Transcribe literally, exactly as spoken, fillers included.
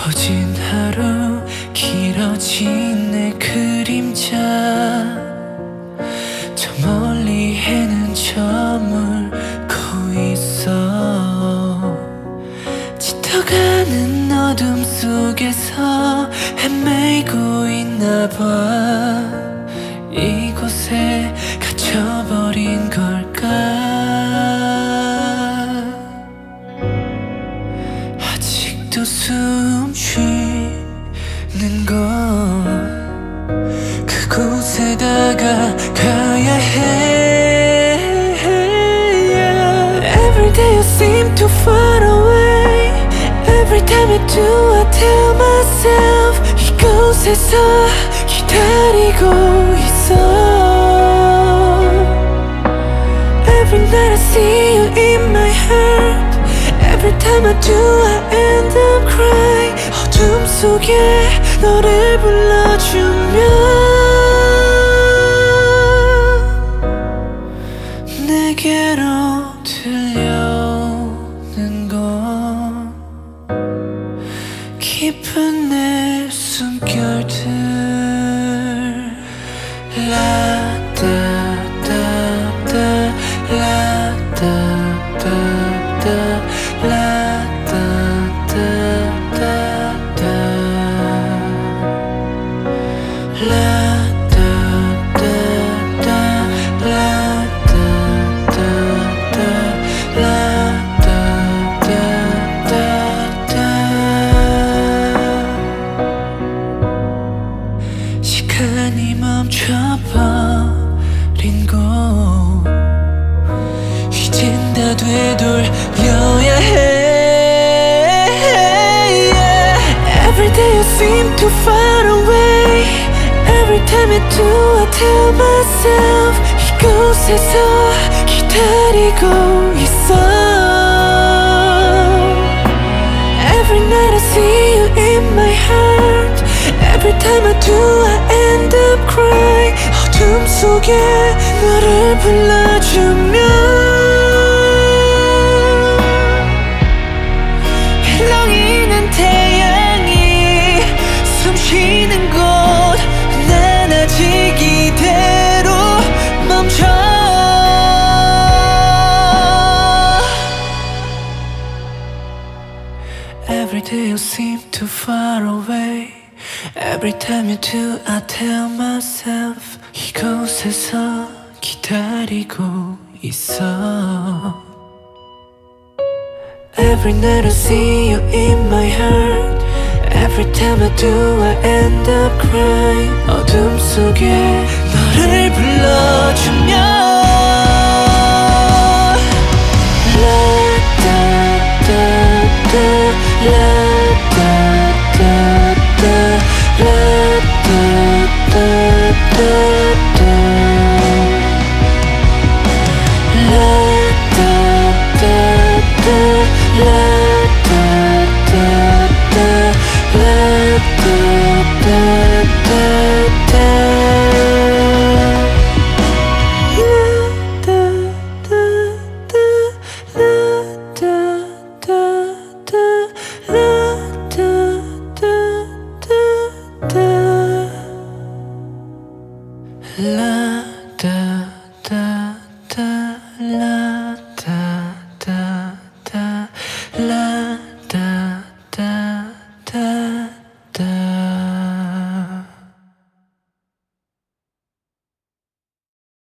퍼진 하루 길어진 내 그림자 저 멀리 해는 저물고 있어 짙어가는 어둠 속에서 헤매고 있나봐 이곳에 갇혀버린 걸까 아직도 숨 쉬는 곳 그곳에다가 가야 해 Every day you seem too far away Every time I do I tell myself 이곳에서 기다리고 있어 Every night I see you in my heart Every time I do I end up crying 어둠 속에 너를 불러주면 내게로 들려오는 건 깊은 내 숨결들 라따따따 라따따따 라따따따따 라따따따 시간이 멈춰버린 곳 이젠 다 되돌려야 해 Every day you seem too far away Every time I do I tell myself 이곳에서 기다리고 있어 Every night I see you in my heart Every time I do I end up crying 어둠 속에 너를 불러주면 일렁이는 태양이 숨쉬는 곳 난 아직 이대로 멈춰 Every day you seem too far away Every time you do I tell myself 이곳에서 기다리고 있어 Every night I see you in my heart Every time I do I end up crying 어둠 속에 너를 불러주면 라따따따 La da da da la